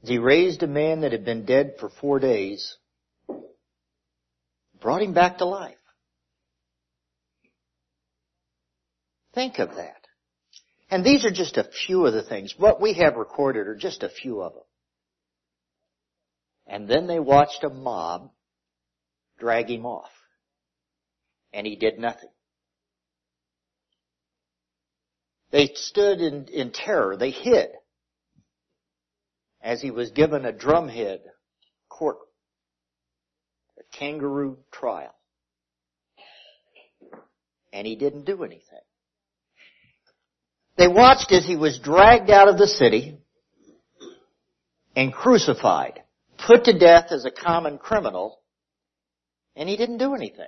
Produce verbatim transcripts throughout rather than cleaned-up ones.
He raised a man that had been dead for four days, brought him back to life. Think of that. And these are just a few of the things. What we have recorded are just a few of them. And then they watched a mob drag him off. And he did nothing. They stood in, in terror. They hid as he was given a drumhead court, a kangaroo trial. And he didn't do anything. They watched as he was dragged out of the city and crucified, put to death as a common criminal, and he didn't do anything.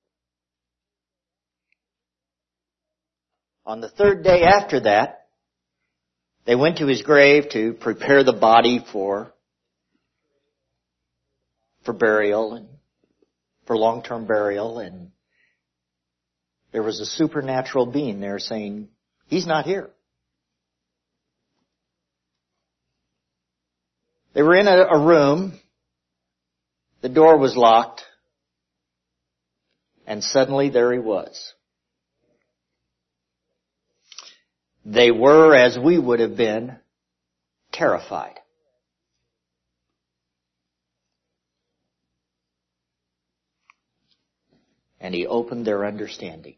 On the third day after that, they went to his grave to prepare the body for, for burial and for long-term burial, and there was a supernatural being there saying, he's not here. They were in a, a room. The door was locked. And suddenly there he was. They were, as we would have been, terrified. And he opened their understanding.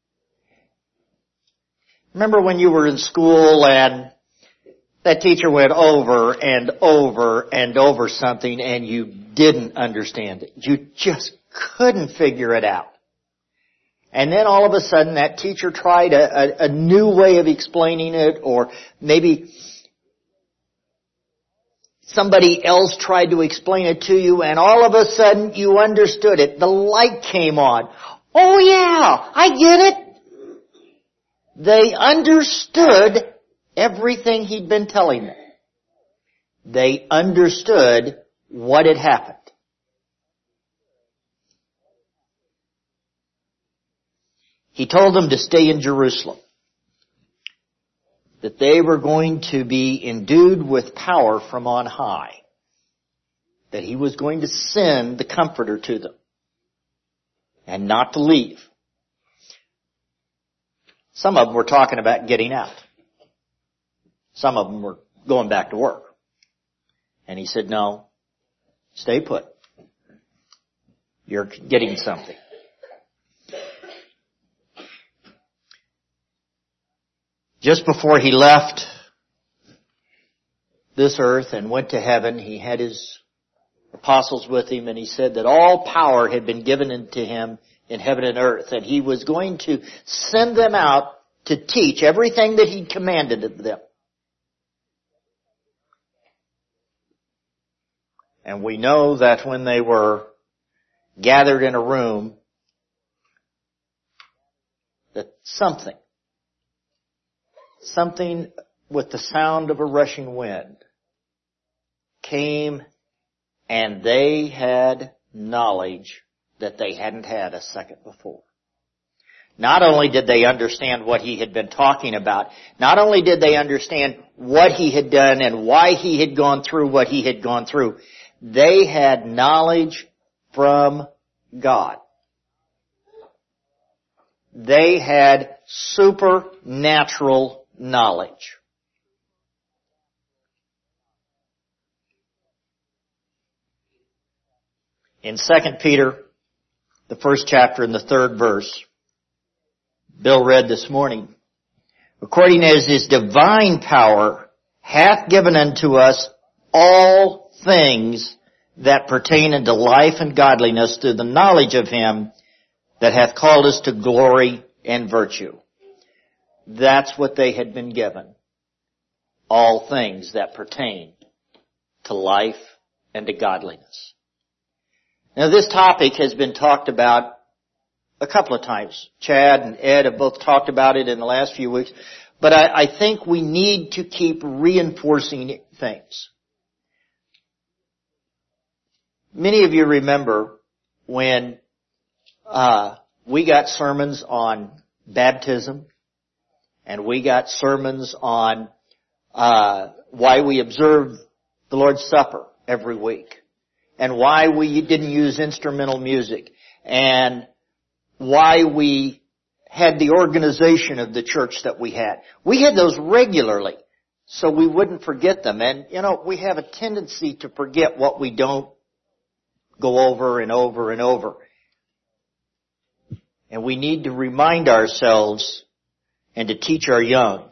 Remember when you were in school and that teacher went over and over and over something and you didn't understand it. You just couldn't figure it out. And then all of a sudden that teacher tried a, a, a new way of explaining it, or maybe somebody else tried to explain it to you, and all of a sudden you understood it. The light came on. Oh yeah, I get it. They understood everything he'd been telling them. They understood what had happened. He told them to stay in Jerusalem, that they were going to be endued with power from on high, that he was going to send the Comforter to them, and not to leave. Some of them were talking about getting out. Some of them were going back to work. And he said, no, stay put. You're getting something. Just before he left this earth and went to heaven, he had his apostles with him, and he said that all power had been given unto him in heaven and earth, and he was going to send them out to teach everything that he'd commanded of them. And we know that when they were gathered in a room, that something, something with the sound of a rushing wind came, and they had knowledge that they hadn't had a second before. Not only did they understand what he had been talking about, not only did they understand what he had done and why he had gone through what he had gone through, they had knowledge from God. They had supernatural knowledge. In Second Peter, the first chapter and the third verse, Bill read this morning, according as his divine power hath given unto us all things that pertain unto life and godliness through the knowledge of him that hath called us to glory and virtue. That's what they had been given. All things that pertain to life and to godliness. Now this topic has been talked about a couple of times. Chad and Ed have both talked about it in the last few weeks. But I, I think we need to keep reinforcing things. Many of you remember when uh, we got sermons on baptism, and we got sermons on uh, why we observe the Lord's Supper every week, and why we didn't use instrumental music, and why we had the organization of the church that we had. We had those regularly, so we wouldn't forget them. And, you know, we have a tendency to forget what we don't go over and over and over. And we need to remind ourselves and to teach our young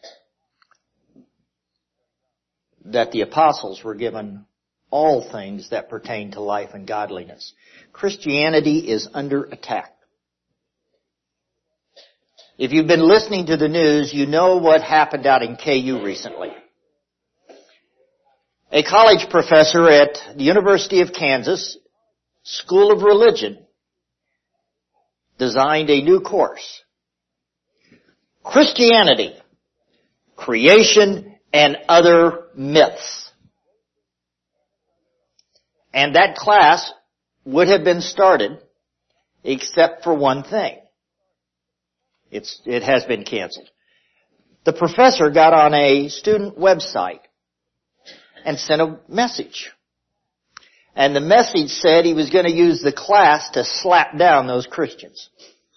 that the apostles were given all things that pertain to life and godliness. Christianity is under attack. If you've been listening to the news, you know what happened out in K U recently. A college professor at the University of Kansas School of Religion designed a new course. Christianity, Creation, and Other Myths. And that class would have been started except for one thing. It's, it has been canceled. The professor got on a student website and sent a message. And the message said he was going to use the class to slap down those Christians.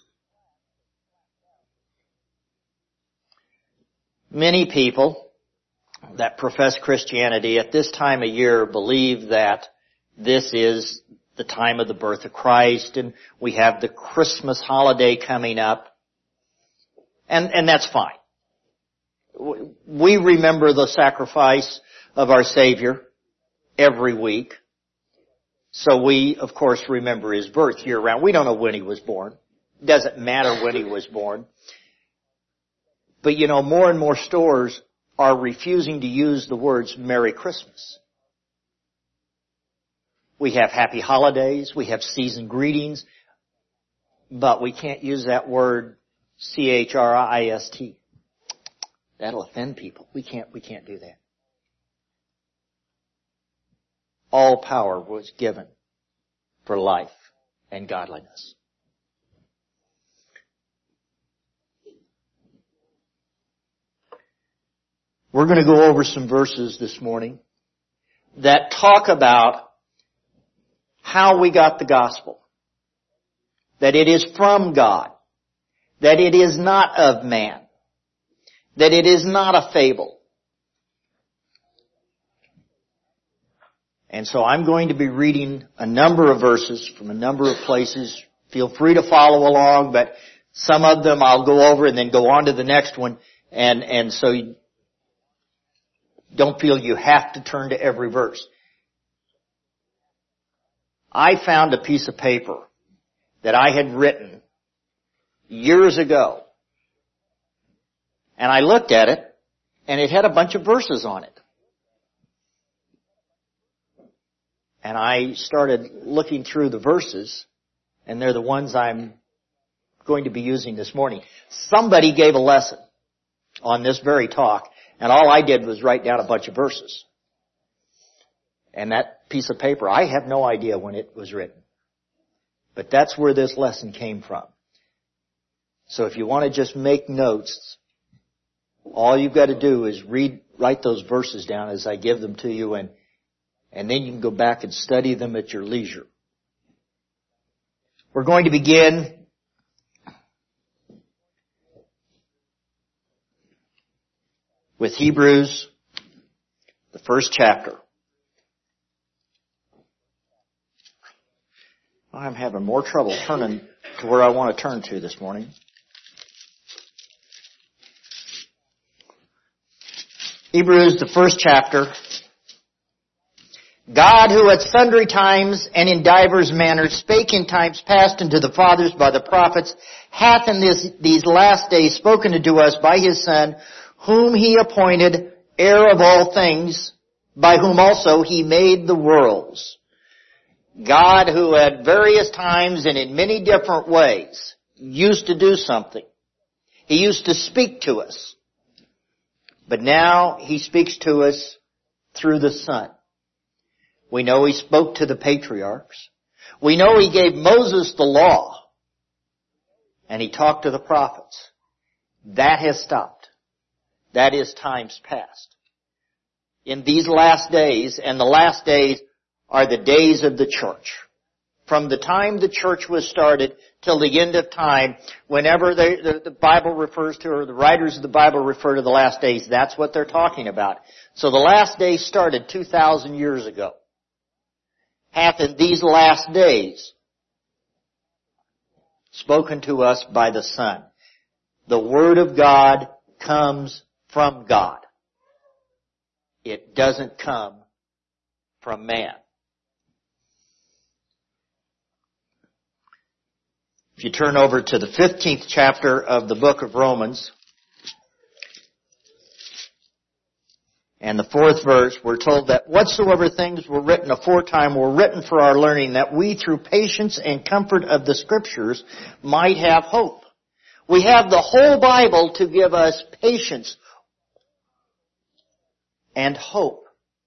Many people that profess Christianity at this time of year believe that this is the time of the birth of Christ, and we have the Christmas holiday coming up. And, and that's fine. We remember the sacrifice of our Savior every week. So we, of course, remember His birth year round. We don't know when He was born. It doesn't matter when He was born. But you know, more and more stores are refusing to use the words Merry Christmas. We have Happy Holidays, we have season greetings, but we can't use that word C H R I S T. That'll offend people. We can't, we can't do that. All power was given for life and godliness. We're going to go over some verses this morning that talk about how we got the gospel. That it is from God. That it is not of man. That it is not a fable. And so I'm going to be reading a number of verses from a number of places. Feel free to follow along, but some of them I'll go over and then go on to the next one. And, and so you don't feel you have to turn to every verse. I found a piece of paper that I had written years ago. And I looked at it, and it had a bunch of verses on it. And I started looking through the verses, and they're the ones I'm going to be using this morning. Somebody gave a lesson on this very talk, and all I did was write down a bunch of verses. And that piece of paper, I have no idea when it was written. But that's where this lesson came from. So if you want to just make notes, all you've got to do is read, write those verses down as I give them to you, and, and then you can go back and study them at your leisure. We're going to begin with Hebrews, the first chapter. I'm having more trouble turning to where I want to turn to this morning. Hebrews, the first chapter. God, who at sundry times and in divers manners spake in times past unto the fathers by the prophets, hath in this, these last days spoken unto us by His Son, whom He appointed heir of all things, by whom also He made the worlds. God, who at various times and in many different ways used to do something. He used to speak to us. But now He speaks to us through the Son. We know He spoke to the patriarchs. We know He gave Moses the law. And He talked to the prophets. That has stopped. That is times past. in these last days, and the last days are the days of the church. From the time the church was started till the end of time, whenever they, the, the Bible refers to, or the writers of the Bible refer to the last days, that's what they're talking about. So the last days started two thousand years ago. Hath in these last days spoken to us by the Son. The Word of God comes from God. It doesn't come from man. If you turn over to the fifteenth chapter of the book of Romans, and the fourth verse, we're told that whatsoever things were written aforetime were written for our learning, that we through patience and comfort of the Scriptures might have hope. We have the whole Bible to give us patience and hope.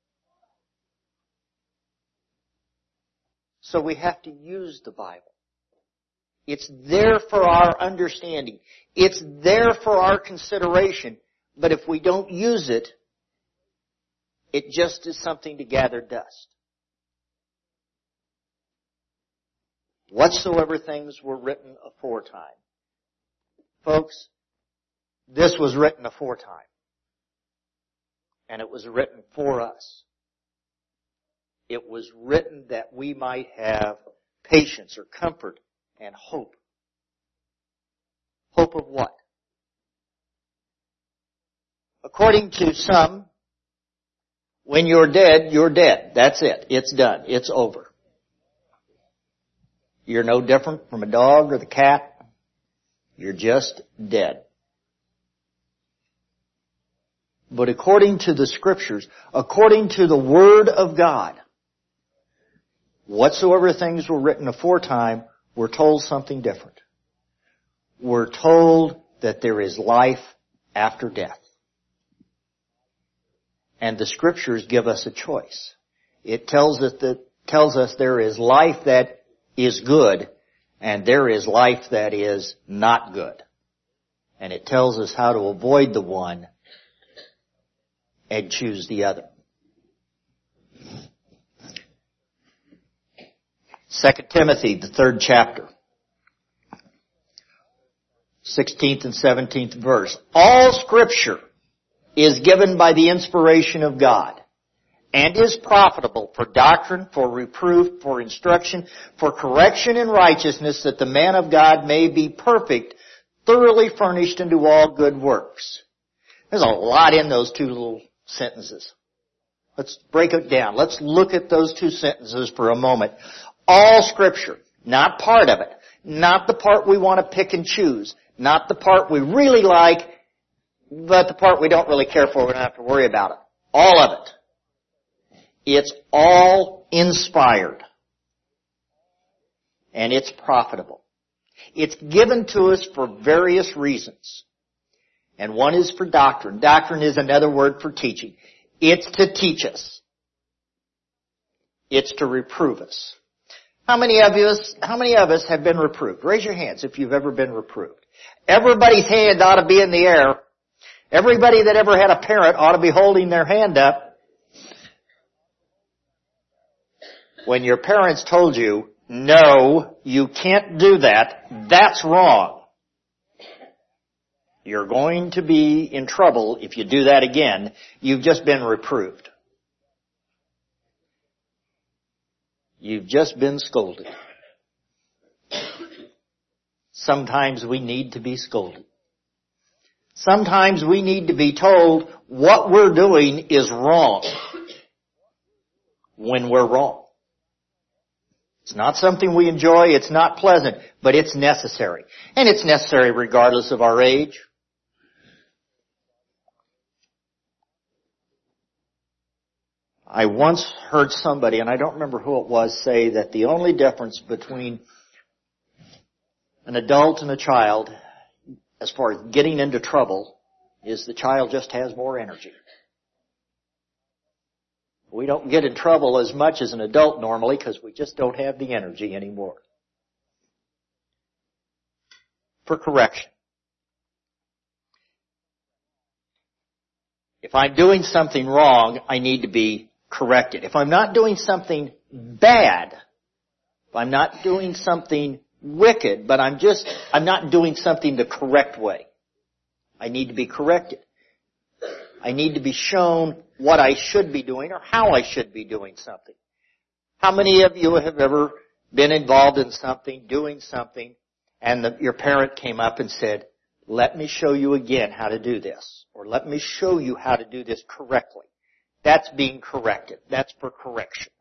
So we have to use the Bible. It's there for our understanding. It's there for our consideration. But if we don't use it, it just is something to gather dust. Whatsoever things were written aforetime. Folks, this was written aforetime. And it was written for us. It was written that we might have patience or comfort and hope. Hope of what? According to some, when you're dead, you're dead. That's it. It's done. It's over. You're no different from a dog or the cat. You're just dead. But according to the Scriptures, according to the Word of God, whatsoever things were written aforetime, we're told something different. We're told that there is life after death. And the Scriptures give us a choice. It tells us that, tells us there is life that is good, and there is life that is not good. And it tells us how to avoid the one and choose the other. Second Timothy, the third chapter, sixteenth and seventeenth verse. All Scripture is given by the inspiration of God and is profitable for doctrine, for reproof, for instruction, for correction in righteousness, that the man of God may be perfect, thoroughly furnished unto all good works. There's a lot in those two little sentences. Let's break it down. Let's look at those two sentences for a moment. All Scripture, not part of it, not the part we want to pick and choose, not the part we really like, but the part we don't really care for, we don't have to worry about it. All of it. It's all inspired. And it's profitable. It's given to us for various reasons. And one is for doctrine. Doctrine is another word for teaching. It's to teach us. It's to reprove us. How many of us, how many of us have been reproved? Raise your hands if you've ever been reproved. Everybody's hand ought to be in the air. Everybody that ever had a parent ought to be holding their hand up when your parents told you, no, you can't do that. That's wrong. You're going to be in trouble if you do that again. You've just been reproved. You've just been scolded. Sometimes we need to be scolded. Sometimes we need to be told what we're doing is wrong when we're wrong. It's not something we enjoy, it's not pleasant, but it's necessary. And it's necessary regardless of our age. I once heard somebody, and I don't remember who it was, say that the only difference between an adult and a child, as far as getting into trouble, is the child just has more energy. We don't get in trouble as much as an adult normally because we just don't have the energy anymore. For correction. If I'm doing something wrong, I need to be corrected. If I'm not doing something bad, if I'm not doing something wicked, but I'm just, I'm not doing something the correct way, I need to be corrected. I need to be shown what I should be doing or how I should be doing something. How many of you have ever been involved in something, doing something, and the, your parent came up and said, let me show you again how to do this, or let me show you how to do this correctly. That's being corrected. That's for correction.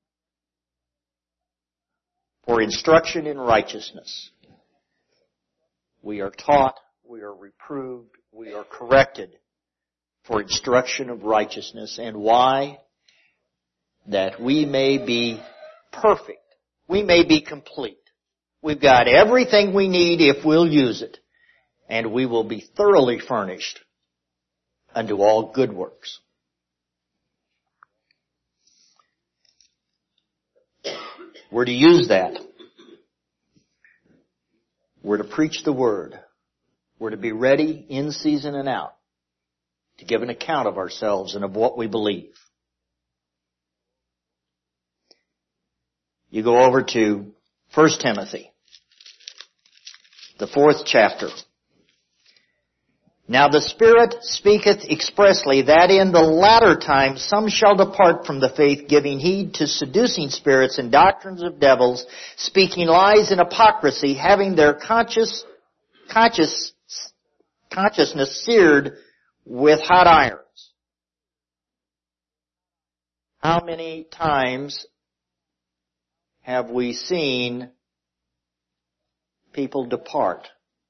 For instruction in righteousness. We are taught, we are reproved, we are corrected for instruction of righteousness. And why? That we may be perfect. We may be complete. We've got everything we need if we'll use it. And we will be thoroughly furnished unto all good works. We're to use that. We're to preach the Word. We're to be ready in season and out to give an account of ourselves and of what we believe. You go over to First Timothy, the fourth chapter. Now the Spirit speaketh expressly that in the latter times some shall depart from the faith, giving heed to seducing spirits and doctrines of devils, speaking lies and hypocrisy, having their conscious, conscious, consciousness seared with hot irons. How many times have we seen people depart?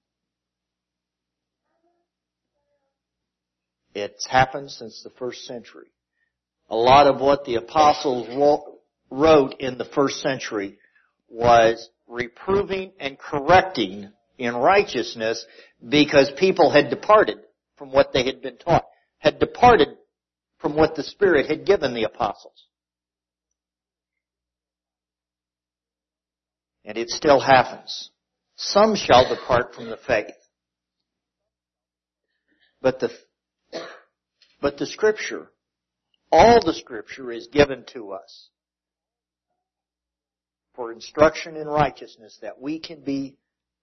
It's happened since the first century. A lot of what the apostles wrote in the first century was reproving and correcting in righteousness because people had departed from what they had been taught, had departed from what the Spirit had given the apostles. And it still happens. Some shall depart from the faith. But the But the Scripture, all the Scripture is given to us for instruction in righteousness that we can be,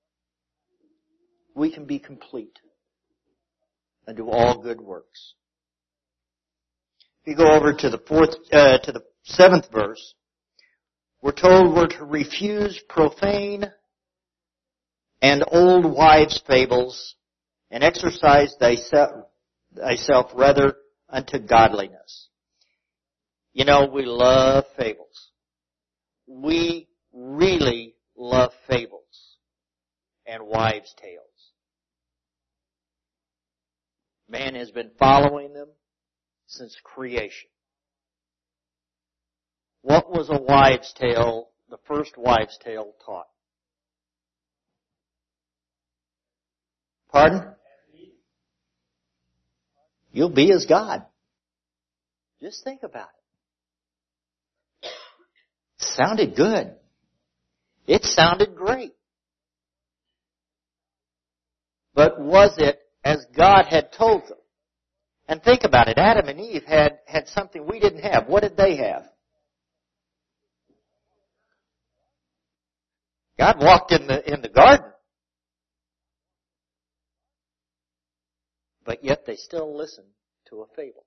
we can be complete unto all good works. If you go over to the fourth, uh, to the seventh verse, we're told we're to refuse profane and old wives' fables and exercise thyself thyself rather unto godliness. You know, we love fables. We really love fables and wives' tales. Man has been following them since creation. What was a wives' tale, the first wives' tale taught? Pardon? You'll be as God. Just think about it. Sounded good. It sounded great. But was it as God had told them? And think about it. Adam and Eve had, had something we didn't have. What did they have? God walked in the, in the garden. But yet they still listen to a fable.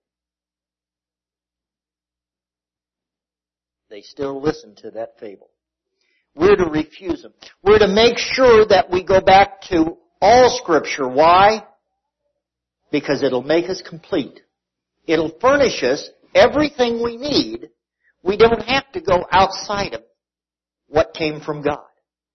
They still listen to that fable. We're to refuse them. We're to make sure that we go back to all Scripture. Why? Because it'll make us complete. It'll furnish us everything we need. We don't have to go outside of what came from God.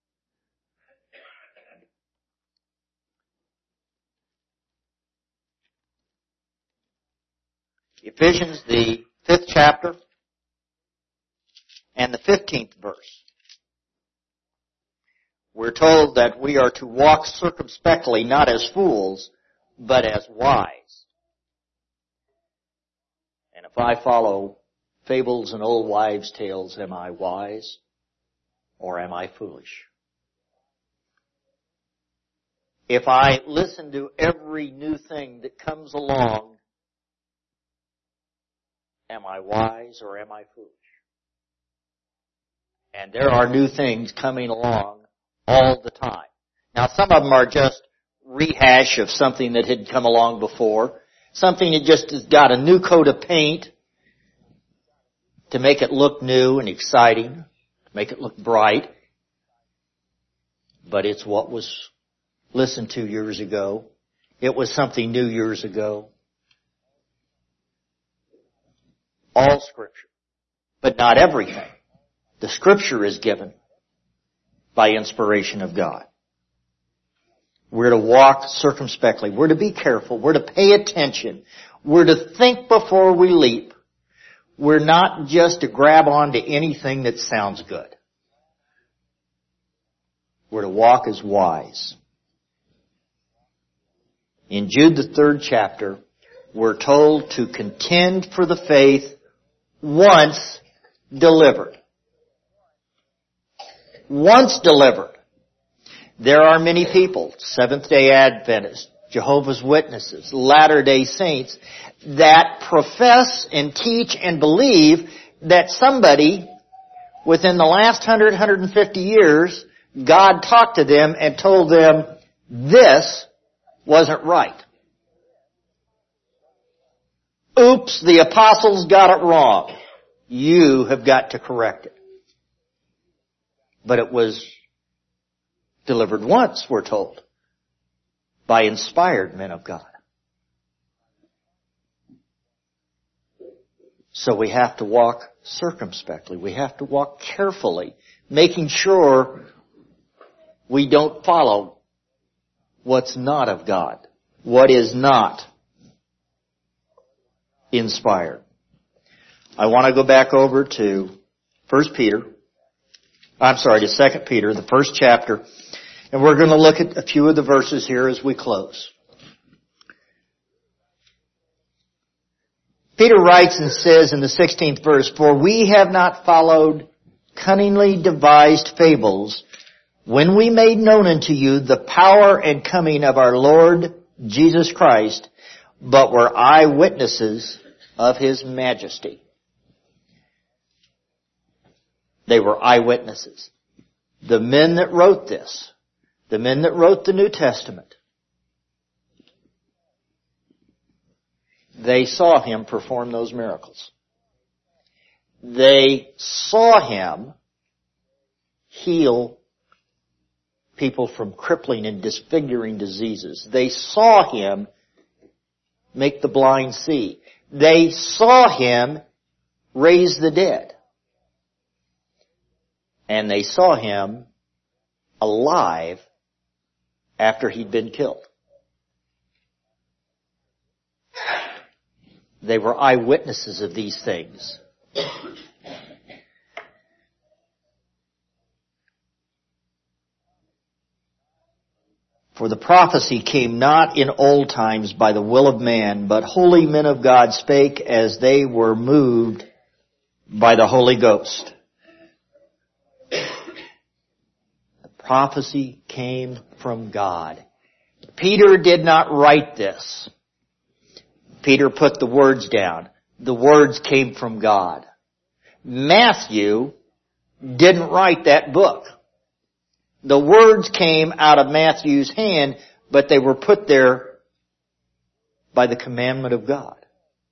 Ephesians, the fifth chapter, and the fifteenth verse. We're told that we are to walk circumspectly, not as fools, but as wise. And if I follow fables and old wives' tales, am I wise or am I foolish? If I listen to every new thing that comes along Am I wise or am I foolish? And there are new things coming along all the time. Now, some of them are just rehash of something that had come along before. Something that just has got a new coat of paint to make it look new and exciting, to make it look bright. But it's what was listened to years ago. It was something new years ago. All Scripture, but not everything. The Scripture is given by inspiration of God. We're to walk circumspectly. We're to be careful. We're to pay attention. We're to think before we leap. We're not just to grab on to anything that sounds good. We're to walk as wise. In Jude, the third chapter, we're told to contend for the faith once delivered. Once delivered. There are many people, Seventh-day Adventists, Jehovah's Witnesses, Latter-day Saints, that profess and teach and believe that somebody within the last one hundred, one hundred fifty years, God talked to them and told them this wasn't right. Oops, the apostles got it wrong. You have got to correct it. But it was delivered once, we're told, by inspired men of God. So we have to walk circumspectly. We have to walk carefully, making sure we don't follow what's not of God, what is not inspired. I want to go back over to First Peter. I'm sorry, to Second Peter, the first chapter. And we're going to look at a few of the verses here as we close. Peter writes and says in the sixteenth verse, "For we have not followed cunningly devised fables when we made known unto you the power and coming of our Lord Jesus Christ, but were eyewitnesses of His majesty." They were eyewitnesses. The men that wrote this, the men that wrote the New Testament, they saw Him perform those miracles. They saw Him heal people from crippling and disfiguring diseases. They saw Him make the blind see. They saw Him raise the dead. And they saw Him alive after He'd been killed. They were eyewitnesses of these things. For the prophecy came not in old times by the will of man, but holy men of God spake as they were moved by the Holy Ghost. Prophecy came from God. Peter did not write this. Peter put the words down. The words came from God. Matthew didn't write that book. The words came out of Matthew's hand, but they were put there by the commandment of God.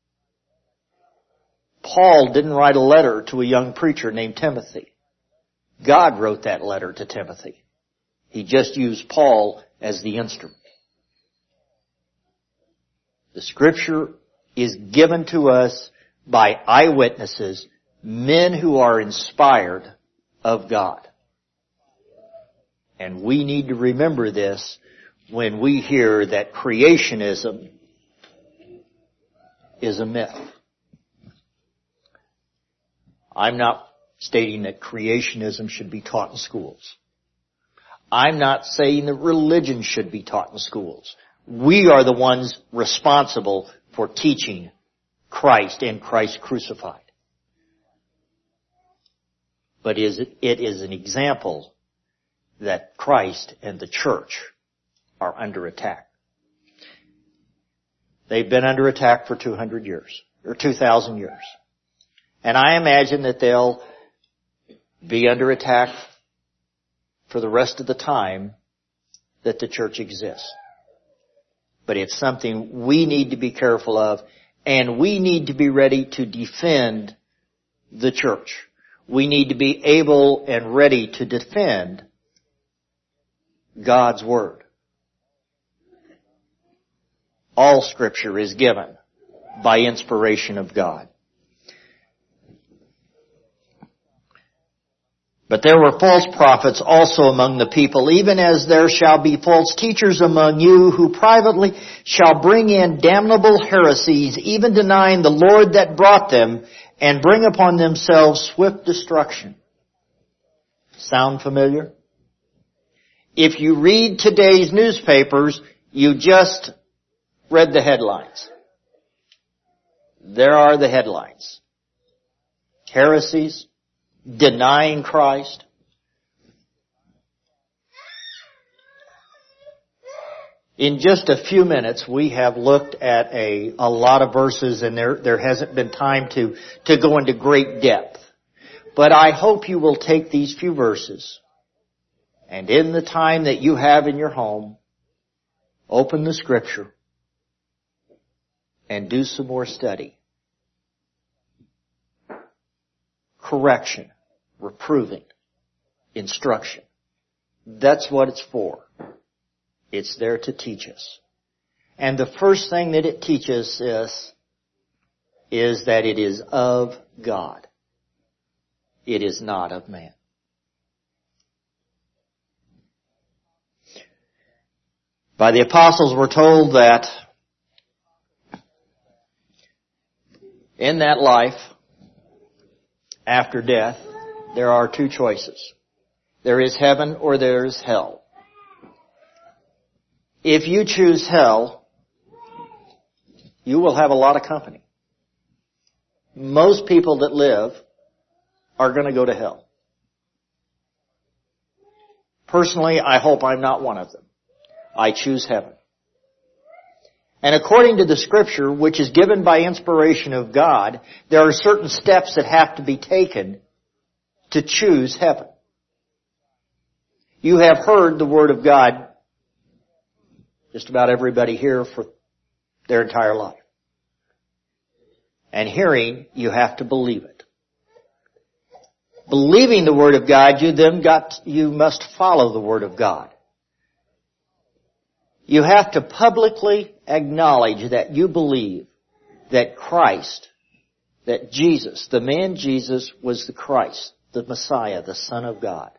Paul didn't write a letter to a young preacher named Timothy. God wrote that letter to Timothy. He just used Paul as the instrument. The Scripture is given to us by eyewitnesses, men who are inspired of God. And we need to remember this when we hear that creationism is a myth. I'm not stating that creationism should be taught in schools. I'm not saying that religion should be taught in schools. We are the ones responsible for teaching Christ and Christ crucified. But it is an example that Christ and the church are under attack. They've been under attack for two hundred years, or two thousand years. And I imagine that they'll be under attack for the rest of the time that the church exists. But it's something we need to be careful of, and we need to be ready to defend the church. We need to be able and ready to defend God's Word. All Scripture is given by inspiration of God. But there were false prophets also among the people, even as there shall be false teachers among you, who privately shall bring in damnable heresies, even denying the Lord that brought them, and bring upon themselves swift destruction. Sound familiar? If you read today's newspapers, you just read the headlines. There are the headlines. Heresies, denying Christ. In just a few minutes, we have looked at a, a lot of verses, and there, there hasn't been time to, to go into great depth. But I hope you will take these few verses, and in the time that you have in your home, open the Scripture and do some more study. Correction, reproving, instruction. That's what it's for. It's there to teach us. And the first thing that it teaches us is that it is of God. It is not of man. By the apostles we're told that in that life, after death, there are two choices. There is heaven or there is hell. If you choose hell, you will have a lot of company. Most people that live are going to go to hell. Personally, I hope I'm not one of them. I choose heaven. And according to the Scripture, which is given by inspiration of God, there are certain steps that have to be taken to choose heaven. You have heard the Word of God, just about everybody here, for their entire life. And hearing, you have to believe it. Believing the Word of God, you then got, you must follow the Word of God. You have to publicly acknowledge that you believe that Christ, that Jesus, the man Jesus, was the Christ, the Messiah, the Son of God.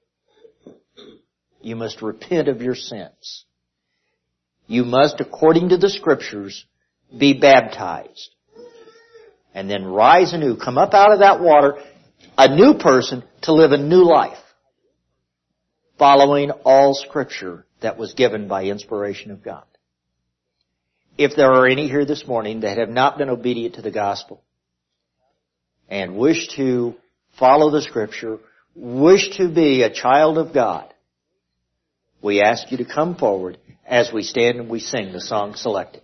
You must repent of your sins. You must, according to the Scriptures, be baptized. And then rise anew, come up out of that water, a new person to live a new life, following all Scripture that was given by inspiration of God. If there are any here this morning that have not been obedient to the gospel and wish to follow the Scripture, wish to be a child of God, we ask you to come forward as we stand and we sing the song selected.